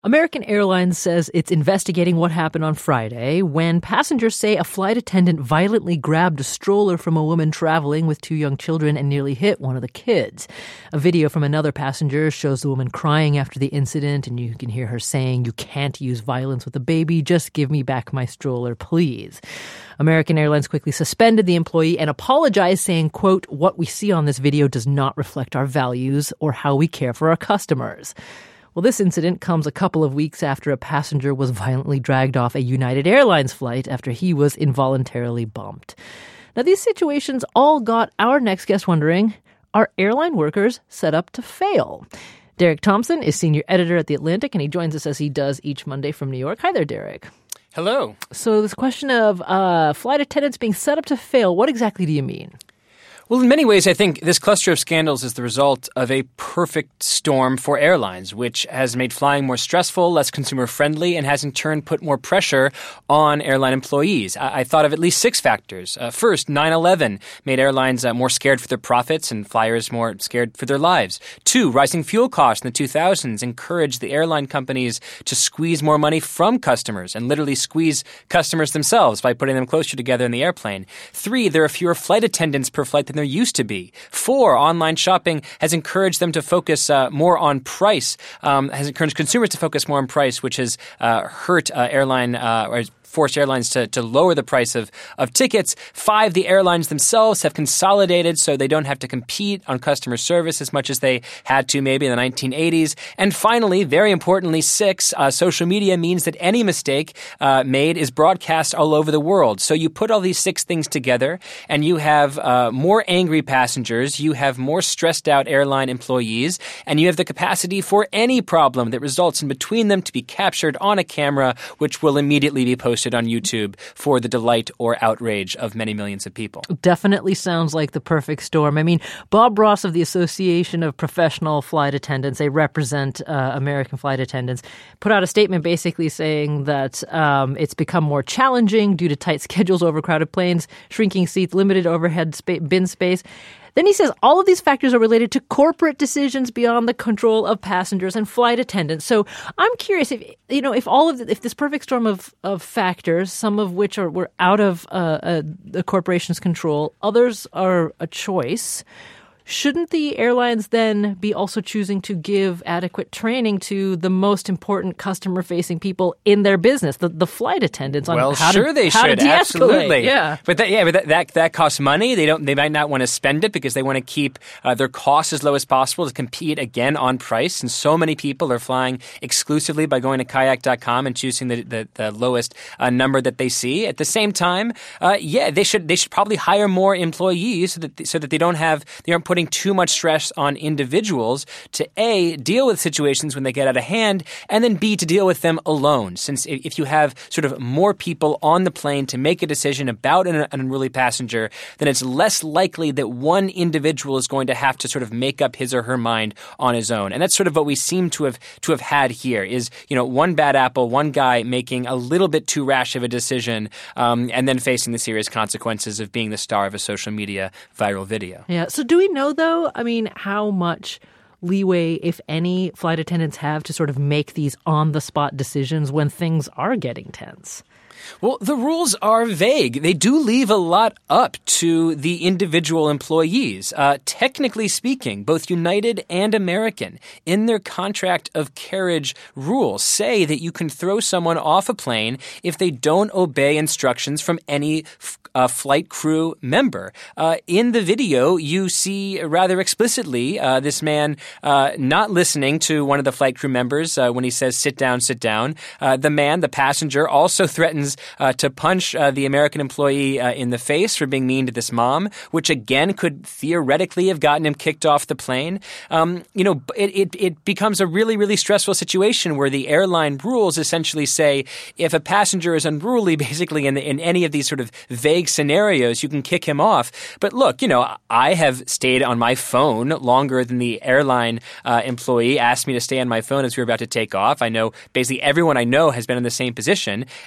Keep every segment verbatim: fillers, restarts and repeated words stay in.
American Airlines says it's investigating what happened on Friday when passengers say a flight attendant violently grabbed a stroller from a woman traveling with two young children and nearly hit one of the kids. A video from another passenger shows the woman crying after the incident, and you can hear her saying, "You can't use violence with a baby. Just give me back my stroller, please." American Airlines quickly suspended the employee and apologized, saying, quote, "What we see on this video does not reflect our values or how we care for our customers." Well, this incident comes a couple of weeks after a passenger was violently dragged off a United Airlines flight after he was involuntarily bumped. Now, these situations all got our next guest wondering, are airline workers set up to fail? Derek Thompson is senior editor at The Atlantic, and he joins us as he does each Monday from New York. Hi there, Derek. Hello. So this question of uh, flight attendants being set up to fail, what exactly do you mean? Well, in many ways, I think this cluster of scandals is the result of a perfect storm for airlines, which has made flying more stressful, less consumer-friendly, and has in turn put more pressure on airline employees. I, I thought of at least six factors. Uh, first, nine eleven made airlines uh, more scared for their profits and flyers more scared for their lives. Two, rising fuel costs in the two thousands encouraged the airline companies to squeeze more money from customers and literally squeeze customers themselves by putting them closer together in the airplane. Three, there are fewer flight attendants per flight than there used to be. Four, online shopping has encouraged them to focus uh, more on price, um, has encouraged consumers to focus more on price, which has uh, hurt uh, airline uh, or forced airlines to, to lower the price of, of tickets. Five, the airlines themselves have consolidated so they don't have to compete on customer service as much as they had to maybe in the nineteen eighties. And finally, very importantly, six, uh, social media means that any mistake uh, made is broadcast all over the world. So you put all these six things together and you have uh, more angry passengers, you have more stressed out airline employees, and you have the capacity for any problem that results in between them to be captured on a camera, which will immediately be posted on YouTube for the delight or outrage of many millions of people. Definitely sounds like the perfect storm. I mean, Bob Ross of the Association of Professional Flight Attendants, they represent uh, American flight attendants, put out a statement basically saying that um, it's become more challenging due to tight schedules, overcrowded planes, shrinking seats, limited overhead spa- bin space. Then he says all of these factors are related to corporate decisions beyond the control of passengers and flight attendants. So I'm curious if, you know, if all of the, if this perfect storm of, of factors, some of which are were out of uh, uh, the corporation's control, others are a choice. Shouldn't the airlines then be also choosing to give adequate training to the most important customer-facing people in their business, the, the flight attendants, on well, how sure to they how should, to de-escalate? Absolutely. Yeah, but that, yeah, but that, that that costs money. They don't. They might not want to spend it because they want to keep uh, their costs as low as possible to compete again on price. And so many people are flying exclusively by going to kayak dot com and choosing the the, the lowest uh, number that they see. At the same time, uh, yeah, they should they should probably hire more employees so that so that they don't have they aren't putting too much stress on individuals to A, deal with situations when they get out of hand, and then B, to deal with them alone. Since if you have sort of more people on the plane to make a decision about an, an unruly passenger, then it's less likely that one individual is going to have to sort of make up his or her mind on his own. And that's sort of what we seem to have to have had here is, you know, one bad apple, one guy making a little bit too rash of a decision, um, and then facing the serious consequences of being the star of a social media viral video. Yeah. So do we know, though, I mean, how much leeway, if any, flight attendants have to sort of make these on-the-spot decisions when things are getting tense? Well, the rules are vague. They do leave a lot up to the individual employees. Uh, technically speaking, both United and American, in their contract of carriage rules, say that you can throw someone off a plane if they don't obey instructions from any f- uh, flight crew member. Uh, in the video, you see rather explicitly uh, this man uh, not listening to one of the flight crew members uh, when he says, "Sit down, sit down." Uh, the man, the passenger, also threatens Uh, to punch uh, the American employee uh, in the face for being mean to this mom, which again could theoretically have gotten him kicked off the plane. Um, you know, it, it, it becomes a really, really stressful situation where the airline rules essentially say if a passenger is unruly, basically in, the, in any of these sort of vague scenarios, you can kick him off. But look, you know, I have stayed on my phone longer than the airline uh, employee asked me to stay on my phone as we were about to take off. I know basically everyone I know has been in the same position. And if I were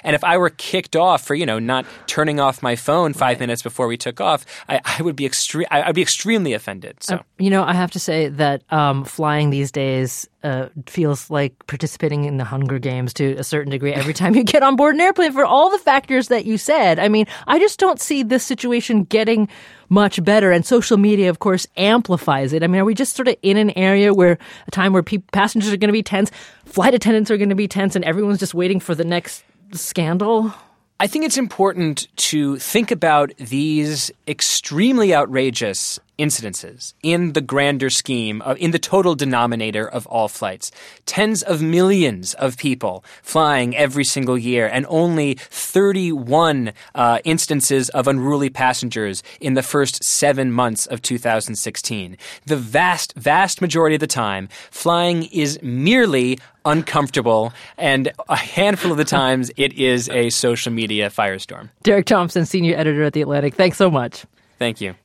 were kicked off for, you know, not turning off my phone five minutes before we took off, I, I would be extre- I, I'd be extremely offended. So, uh, you know, I have to say that um, flying these days uh, feels like participating in the Hunger Games to a certain degree every time you get on board an airplane for all the factors that you said. I mean, I just don't see this situation getting much better. And social media, of course, amplifies it. I mean, are we just sort of in an area where a time where pe- passengers are going to be tense, flight attendants are going to be tense, and everyone's just waiting for the next scandal? I think it's important to think about these extremely outrageous incidences in the grander scheme, of, in the total denominator of all flights. Tens of millions of people flying every single year, and only thirty-one uh, instances of unruly passengers in the first seven months of two thousand sixteen. The vast, vast majority of the time, flying is merely uncomfortable, and a handful of the times it is a social media firestorm. Derek Thompson, senior editor at The Atlantic. Thanks so much. Thank you.